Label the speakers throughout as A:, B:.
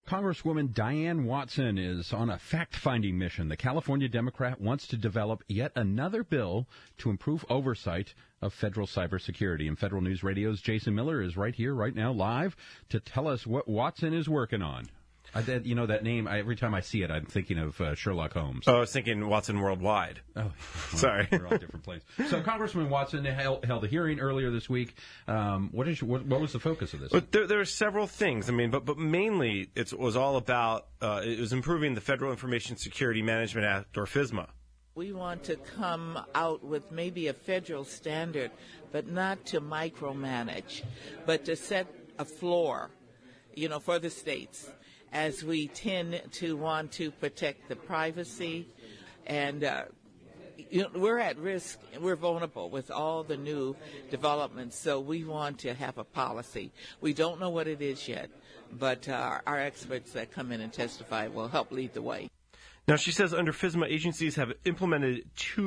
A: Congresswoman Diane Watson is on a fact-finding mission. The California Democrat wants to develop yet another bill to improve oversight of federal cybersecurity. And Federal News Radio's Jason Miller is right here, right now, live, to tell us what Watson is working on. That name, every time I see it, I'm thinking of Sherlock Holmes.
B: Oh, I was thinking Watson Worldwide.
A: Oh,
B: sorry.
A: We're all different places. So Congressman Watson held a hearing earlier this week. What was the focus of this?
B: But there are several things. I mean, but mainly it was all about, it was improving the Federal Information Security Management Act, or FISMA.
C: We want to come out with maybe a federal standard, but not to micromanage, but to set a floor, for the states, as we tend to want to protect the privacy. And we're at risk, we're vulnerable with all the new developments, so we want to have a policy. We don't know what it is yet, but our experts that come in and testify will help lead the way.
B: Now, she says under FISMA, agencies have implemented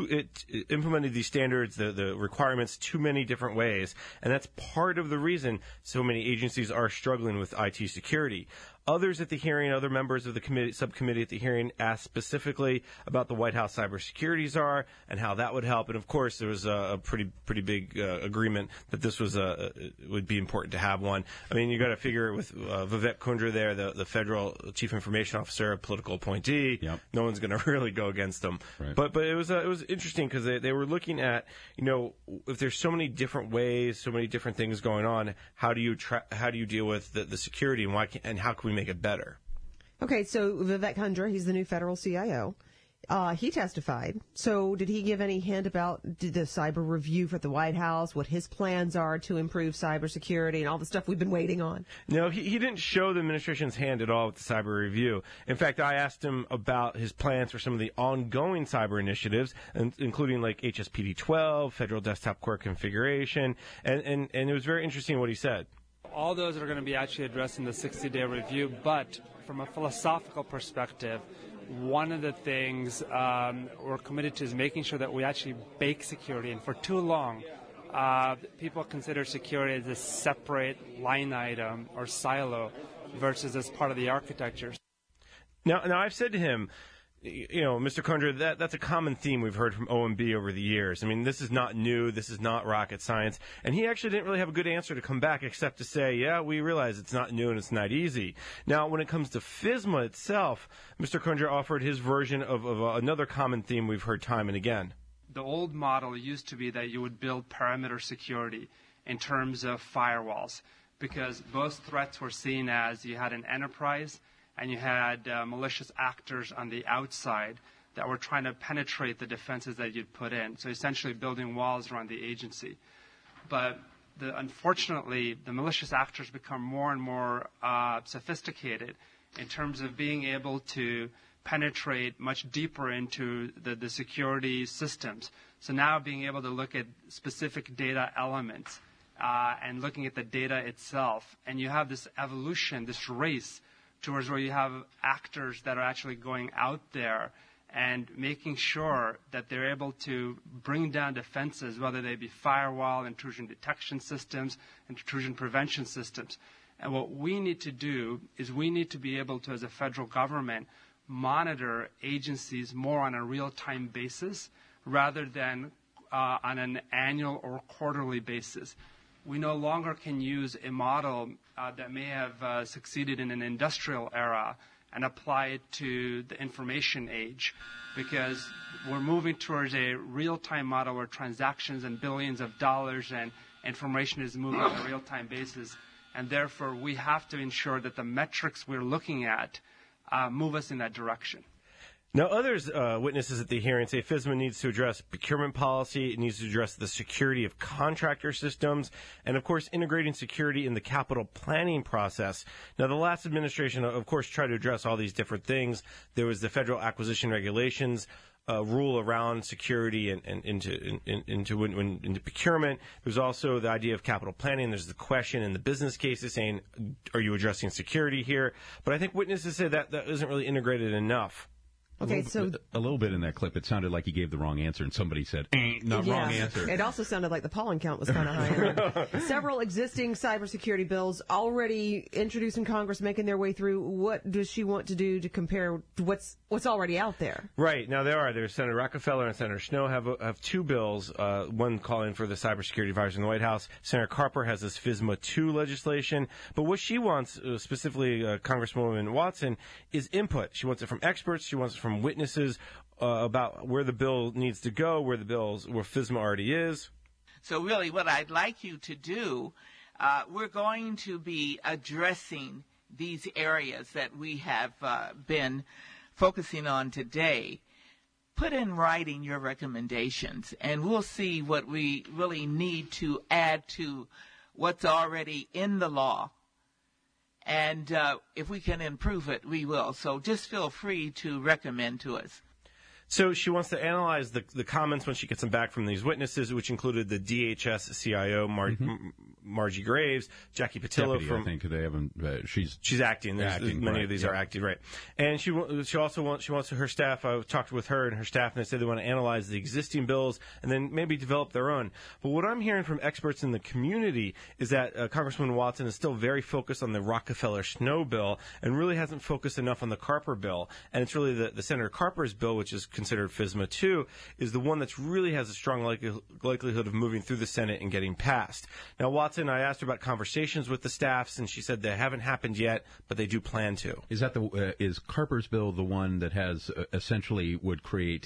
B: these standards, the requirements, too many different ways, and that's part of the reason so many agencies are struggling with IT security. Others at the hearing, other members of the subcommittee at the hearing, asked specifically about the White House cybersecurity czar and how that would help. And of course, there was a pretty big agreement that this was would be important to have one. I mean, you got to figure with Vivek Kundra there, the federal chief information officer, a political appointee.
A: Yep.
B: No one's going to really go against them.
A: Right.
B: But it was interesting because they were looking at, if there's so many different ways, so many different things going on, how do you deal with the security, and how can we make it better?
D: Okay, so Vivek Kundra, he's the new federal CIO. He testified. So did he give any hint about the cyber review for the White House, what his plans are to improve cybersecurity and all the stuff we've been waiting on?
B: No, he didn't show the administration's hand at all with the cyber review. In fact, I asked him about his plans for some of the ongoing cyber initiatives, including like HSPD 12, Federal Desktop Core Configuration, and it was very interesting what he said.
E: All those are going to be actually addressed in the 60-day review, but from a philosophical perspective, one of the things we're committed to is making sure that we actually bake security. And for too long, people consider security as a separate line item or silo versus as part of the architecture.
B: Now I've said to him, Mr. Kundra, that's a common theme we've heard from OMB over the years. I mean, this is not new. This is not rocket science. And he actually didn't really have a good answer to come back except to say, yeah, we realize it's not new and it's not easy. Now, when it comes to FISMA itself, Mr. Kundra offered his version of another common theme we've heard time and again.
E: The old model used to be that you would build perimeter security in terms of firewalls, because both threats were seen as you had an enterprise and you had malicious actors on the outside that were trying to penetrate the defenses that you'd put in. So essentially building walls around the agency. But unfortunately, the malicious actors become more and more sophisticated in terms of being able to penetrate much deeper into the security systems. So now being able to look at specific data elements and looking at the data itself. And you have this evolution, this race towards where you have actors that are actually going out there and making sure that they're able to bring down defenses, whether they be firewall, intrusion detection systems, intrusion prevention systems. And what we need to do is we need to be able to, as a federal government, monitor agencies more on a real-time basis rather than on an annual or quarterly basis. We no longer can use a model that may have succeeded in an industrial era and apply it to the information age, because we're moving towards a real-time model where transactions and billions of dollars and information is moving on a real-time basis, and therefore we have to ensure that the metrics we're looking at move us in that direction.
B: Now, others, witnesses at the hearing, say FISMA needs to address procurement policy, it needs to address the security of contractor systems, and, of course, integrating security in the capital planning process. Now, the last administration, of course, tried to address all these different things. There was the Federal Acquisition Regulations rule around security and into procurement. There's also the idea of capital planning. There's the question in the business cases saying, are you addressing security here? But I think witnesses say that isn't really integrated enough.
D: Okay, so
A: a little bit in that clip, it sounded like he gave the wrong answer, and somebody said, "Not
D: yeah,
A: wrong answer."
D: It also sounded like the pollen count was kind of high. Several existing cybersecurity bills already introduced in Congress, making their way through. What does she want to do to compare to what's already out there?
B: Right. Now, there's Senator Rockefeller and Senator Snowe have two bills, one calling for the cybersecurity advisor in the White House. Senator Carper has this FISMA 2 legislation. But what she wants, specifically Congresswoman Watson, is input. She wants it from experts. She wants it from witnesses about where the bill needs to go, where FISMA already is.
C: So really what I'd like you to do, we're going to be addressing these areas that we have been focusing on today. Put in writing your recommendations, and we'll see what we really need to add to what's already in the law. And if we can improve it, we will. So just feel free to recommend to us.
B: So she wants to analyze the comments when she gets them back from these witnesses, which included the DHS CIO, Margie Graves, Jackie Patillo.
A: Deputy,
B: from
A: I think they haven't. She's
B: acting. Many
A: right,
B: of these are acting, right? And she also wants her staff. I talked with her and her staff, and they said they want to analyze the existing bills and then maybe develop their own. But what I'm hearing from experts in the community is that Congresswoman Watson is still very focused on the Rockefeller-Snowe bill and really hasn't focused enough on the Carper bill. And it's really the Senator Carper's bill, which is considered FISMA 2, is the one that's really has a strong likelihood of moving through the Senate and getting passed. Now, Watson, I asked her about conversations with the staffs, and she said they haven't happened yet, but they do plan to.
A: Is that is Carper's bill the one that has essentially would create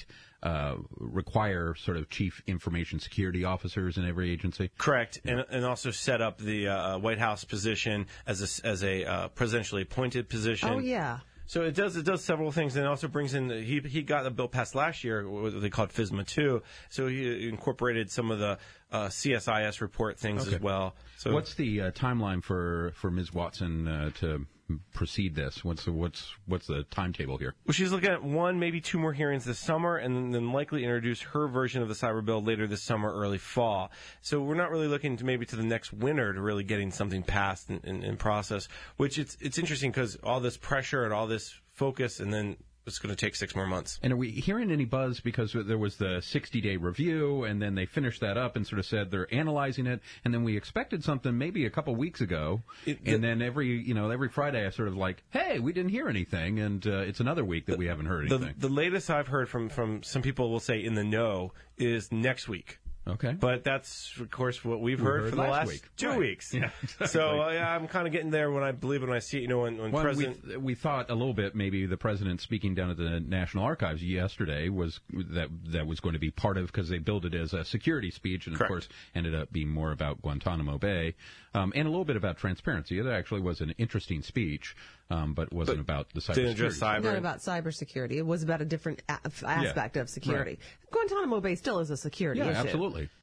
A: require sort of chief information security officers in every agency?
B: Correct, yeah. and also set up the White House position as a presidentially appointed position.
D: Oh yeah.
B: So it does several things, and it also brings in he got a bill passed last year, what they called FISMA 2. So he incorporated some of the CSIS report things as well. So
A: what's the timeline for Ms. Watson to proceed this? What's the timetable here?
B: Well, she's looking at one, maybe two more hearings this summer, and then likely introduce her version of the cyber bill later this summer, early fall. So we're not really looking to maybe to the next winter to really getting something passed in process, which it's interesting because all this pressure and all this focus, and then it's going to take 6 more months.
A: And are we hearing any buzz because there was the 60-day review, and then they finished that up and sort of said they're analyzing it, and then we expected something maybe a couple weeks ago, and then every Friday I sort of like, hey, we didn't hear anything, and it's another week that we haven't heard anything.
B: The latest I've heard from some people will say in the know is next week.
A: Okay.
B: But that's, of course, what we've heard for the last
A: week.
B: 2 weeks.
A: Yeah, exactly.
B: So I'm kind of getting there when I believe it when I see it. When President...
A: We thought a little bit maybe the president speaking down at the National Archives yesterday was that was going to be part of, because they billed it as a security speech, and
B: Correct.
A: Of course ended up being more about Guantanamo Bay, and a little bit about transparency. It actually was an interesting speech, but wasn't about the cybersecurity.
D: Not about cybersecurity. It was about a different aspect of security. Right. Guantanamo Bay still is a security issue.
A: Absolutely.